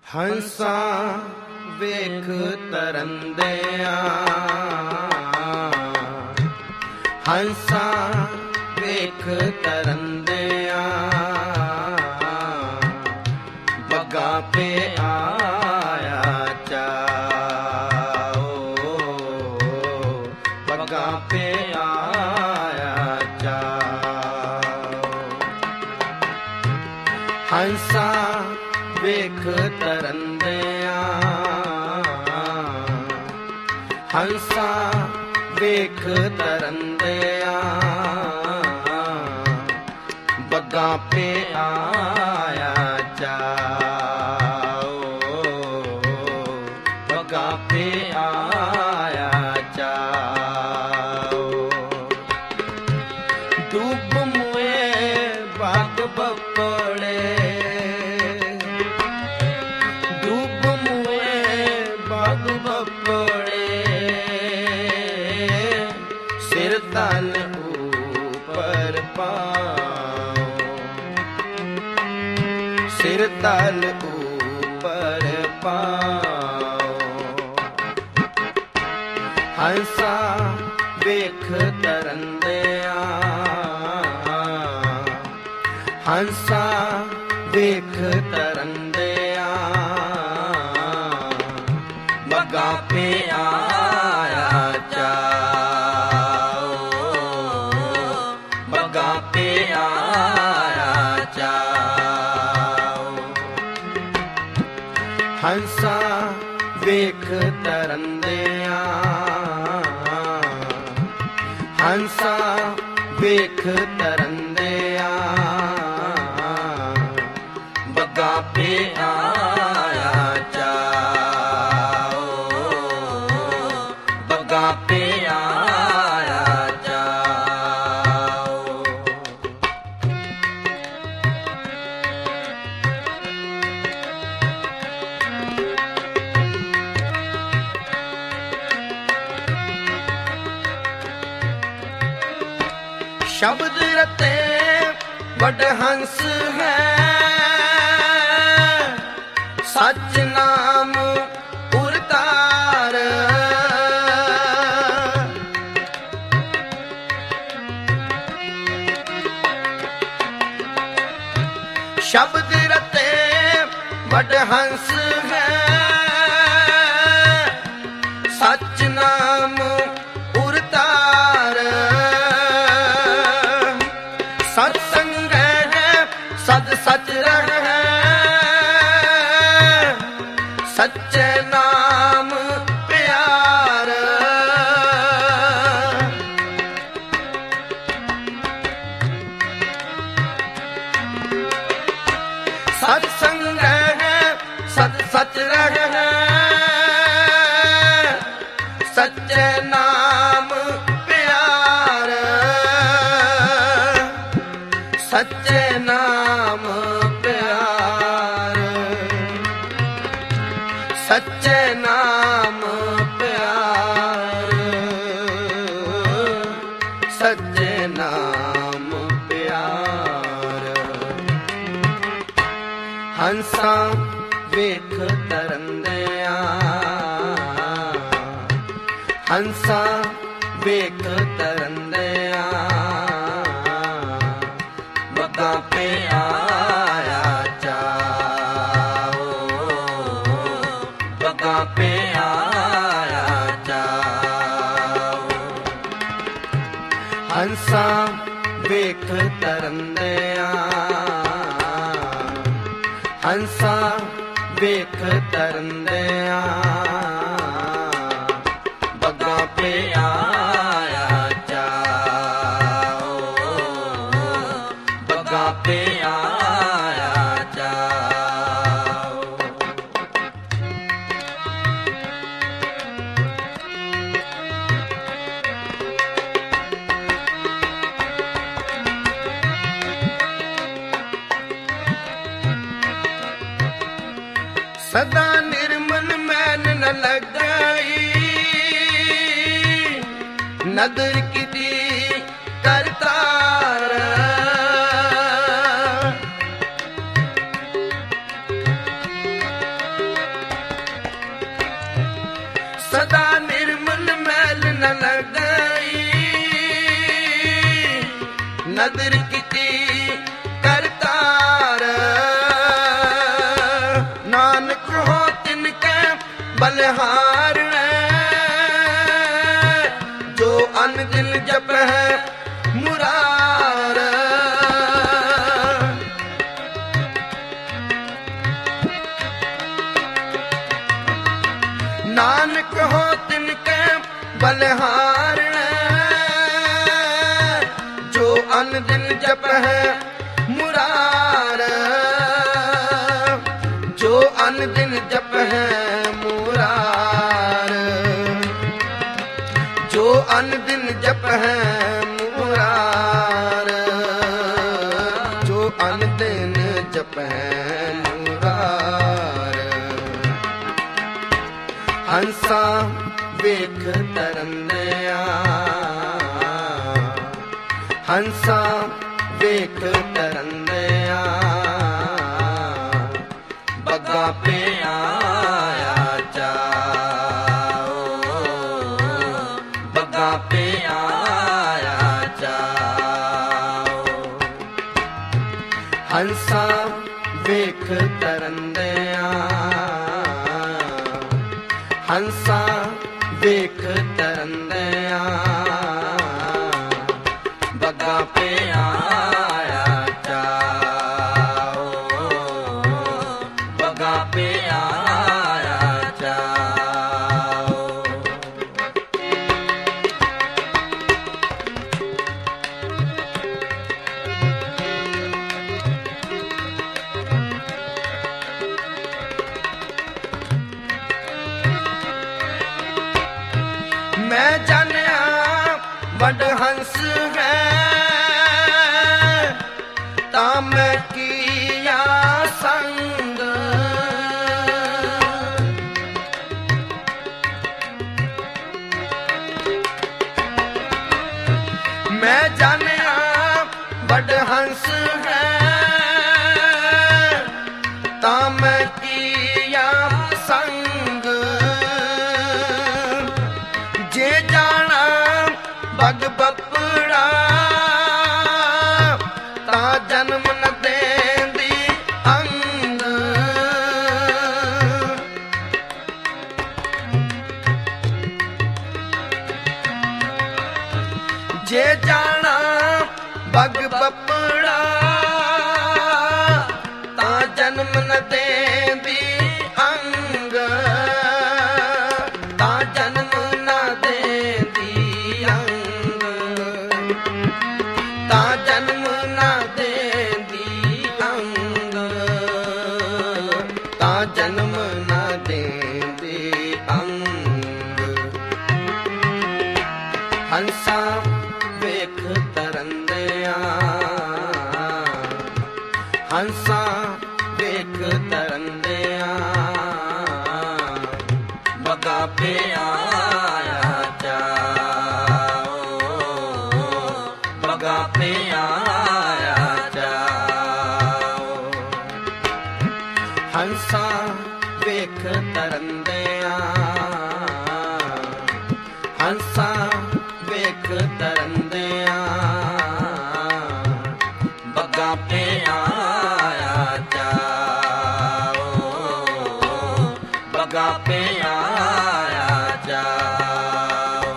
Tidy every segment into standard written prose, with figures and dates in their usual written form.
ਹੰਸਾ ਵੇਖ ਤਰੰਦਿਆਂ, ਹੰਸਾ ਵੇਖ ਤਰੰਦਿਆਂ, ਬੱਗਾ ਪੇ ਆਇਆ ਚਾਓ, ਬੱਗਾ ਪੇ ਆਇਆ ਚਾਓ। ਹੰਸਾ ਵੇਖ ਤਰੰਦਿਆਂ, ਹੰਸਾ ਵੇਖ ਤਰੰਦਿਆਂ, ਬੱਗਾ ਪੇ ਆਇਆ ਚਾਓ, ਬੱਗਾ ਪੇ ਆਇਆ ਚਾਓ। ਡੁੱਬ ਮੁਏ ਬਾਗ ਬੱਪੜੇ, ਸਿਰ ਤਲ ਉਪਰ ਪਾਓ, ਸਿਰ ਤਲ ਉਪਰ ਪਾਓ। ਹੰਸਾ ਵੇਖ ਤਰੰਦਿਆਂ, ਹੰਸਾ ਵੇਖ ਤਰੰਦਿਆਂ, ਬੱਗਾ ਪੇ ਆਇਆ ਚਾਓ, ਬੱਗਾ ਪੇ ਆਇਆ ਚਾਓ। ਹੰਸਾ ਵੇਖ ਤਰੰਦਿਆਂ, ਹੰਸਾ ਵੇਖ ਤਰੰਦਿਆਂ, ਬੱਗਾ ਪੇ ਆਇਆ ਚਾਓ, ਬੱਗਾ ਪੇ ਆਇਆ ਚਾਓ। ਸ਼ਬਦ ਰਤੇ ਵੱਡ ਹੰਸ ਹੈ, ਸੱਚ ਨਾਮ ਉਰਤਾਰ। ਸ਼ਬਦ ਰਤੇ ਵੱਡ ਹੰਸ ਹੈ, ਸੱਚ ਨਾਮ ਉਰਤਾਰ। ਸਤ ਸੰਗ ਹੈ ਸਦ ਸਚ ਰਹਿ, ਸੱਚੇ ਨਾਮ ਪਿਆਰ। ਸਤ ਸੰਗ ਹੈ ਸਦ ਸਚ ਰਹਿ, ਸੱਚੇ ਨਾਮ ਪਿਆਰ। ਸੱਚੇ ਨਾਮ ਪਿਆਰ, ਸੱਚੇ ਨਾਮ ਪਿਆਰ, ਸੱਚੇ ਨਾਮ ਪਿਆਰ। ਹੰਸਾ ਵੇਖ ਤਰੰਦਿਆਂ, ਹੰਸਾ ਵੇਖ ਤਰੰਦਿਆਂ, ਬੱਗਾ ਪੇ ਆਇਆ ਚਾਓ, ਬੱਗਾ ਪੇ ਆਇਆ ਚਾਓ। ਹੰਸਾ ਵੇਖ ਤਰੰਦਿਆਂ, ਹੰਸਾ ਵੇਖ ਤਰੰਦਿਆਂ, ਬੱਗਾ ਪੇ ਆਇਆ ਚਾਓ, ਬੱਗਾ ਪੇ ਆਇਆ ਚਾਓ। ਸਦਾ ਨਿਰਮਲ ਮੈਨ ਨ ਲਗਾਈ, ਨਦਰ ਕੀਤੀ ਕਰਤਾਰ। न लग गई, नदर कीती करतार, नानक हो तिनके बलिहार, जो अन दिन जप है मुरार। नानक हो तिनके बलिहार, जो अन दिन जप है मुरार, जो अन दिन जप है मुरार, जो अन दिन जप है मुरार, जो अन दिन जप है मुरार। हंसा ਵੇਖ ਤਰੰਦਿਆ, ਹੰਸਾ ਵੇਖ ਤਰੰਦਿਆ, ਬੱਗਾ ਪਿਆ ਚਾਓ, ਬੱਗਾ ਪਿਆ ਚਾਓ। ਹੰਸਾ ਵੇਖ ਤਰੰਦਿਆ, ਹੰਸਾ ਵੇਖ ਤਰੰਦਿਆ, ਬੱਗਾ ਪਿਆ ਚਾਓ, ਬੱਗਾ ਪਿਆ ਚਾਓ। मैं जानिया वड हंस है, ता मैं किया संग, मैं जानिया वड हंस है, ता मैं किया संग, जे जाना बग बपड़ा, ता जन्म न देंदी अंग, जे जाना बग बपड़ा, ता जन्म न देंदी अंग, ता जन्म न देंदी अंग, ता जन्म न देंदी अंग, ता जन्म न देंदी अंग। हंसा ਵੇਖ ਤਰੰਦਿਆ, ਹੰਸਾ ਵੇਖ ਤਰੰਦਿਆ, ਬੱਗਾ ਪਿਆ ਚਾਓ, ਬੱਗਾ ਪਿਆ ਚਾਓ। ਹੰਸਾ ਵੇਖ ਤਰੰਦਿਆ, ਹੰਸਾ ਵੇਖ ਤਰੰਦਿਆ, ਬੱਗਾ ਪਿਆ ਚਾਓ, ਬੱਗਾ ਪਿਆ ਚਾਓ।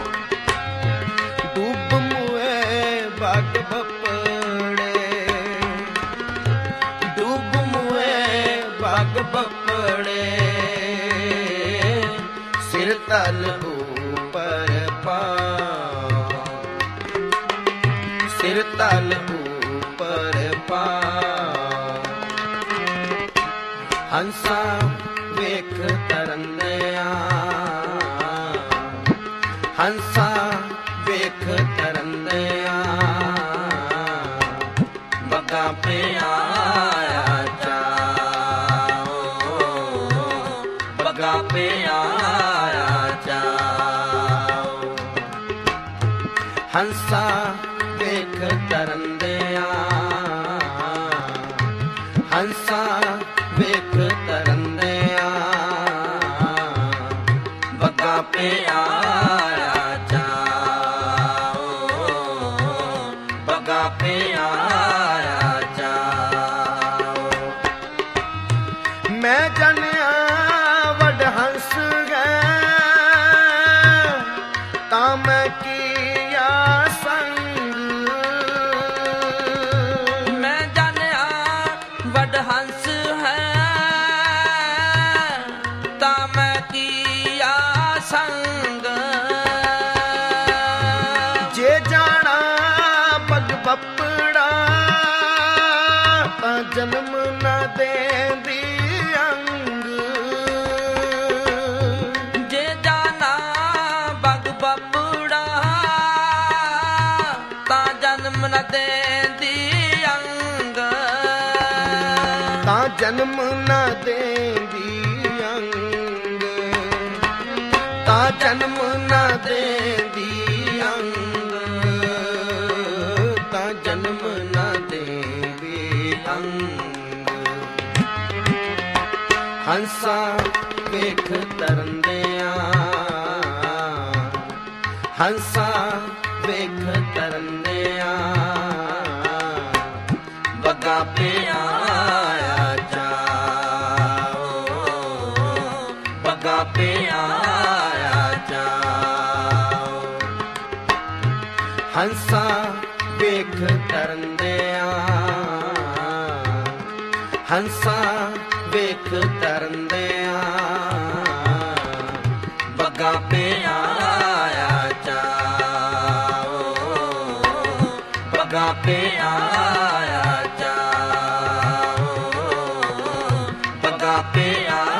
ਡੁੱਬ ਮੁਏ ਬਗ ਬਪੜੇ, ਡੁੱਬ ਮੁਏ ਬਗ ਬਪੜੇ, ਸਿਰ ਤਲ ਉੱਪਰ ਪਾ, ਸਿਰ ਤਲ ਉੱਪਰ ਪਾ। ਹੰਸਾ ਵੇਖ ਤਰੰਦਿਆ, ਹੰਸਾ ਵੇਖ ਤਰੰਦਿਆ, ਬੱਗਾ ਪਿਆ ਚਾਓ, ਬੱਗਾ ਪਿਆ ਚਾਓ। ਹੰਸਾ ਵੇਖ ਤਰੰਦਿਆ, ਹੰਸਾ ਵੇਖ ਤਰੰਦਿਆ, ਬੱਗਾ ਪਿਆ ਮੈਂ ਜਾਣਿਆ ਵੱਡ ਹੰਸ ਹੈ ਤਾਂ ਮੈਂ ਕੀਆ ਸੰਗ। ਮੈਂ ਜਾਣਿਆ ਵੱਡ ਹੰਸ ਹੈ ਤਾਂ ਮੈਂ ਕੀਆ ਸੰਗ। ਜੇ ਜਾਣਾ ਪਗ ਬੱਪੜਾ ਤਾਂ ਜਨਮ ਨਾ ਦੇਂਦੀ ਅੰਗ। ਜੇ ਜਾਣਾ ਬਗ ਬੱਪੜਾ ਤਾਂ ਜਨਮ ਨ ਦੇਂਦੀ ਅੰਗ। ਤਾਂ ਜਨਮ ਨਾ ਦੇਂਦੀ ਅੰਗ। ਤਾਂ ਜਨਮ ਨਾ ਦੇਂਦੀ ਅੰਗ। ਤਾਂ ਜਨਮ ਨਾ ਦੇਂਦੀ ਅੰਗ। ਹੰਸਾ ਵੇਖ ਤਰੰਦਿਆਂ ਹੰਸਾ ਵੇਖ ਤਰੰਦਿਆਂ ਬੱਗਾ ਪਿਆਇਆ ਜਾਓ ਬੱਗਾ ਪਿਆਇਆ ਜਾਓ। ਹੰਸਾ ਵੇਖ ਤਰੰਦਿਆਂ ਹੰਸਾ ਵੇਖ ਤਰੰਦਿਆਂ ਬੱਗਾ ਪਿਆਇਆ ਜਾਓ ਬੱਗਾ ਪਿਆਇਆ ਜਾਓ ਬੱਗਾ ਪਿਆਇਆ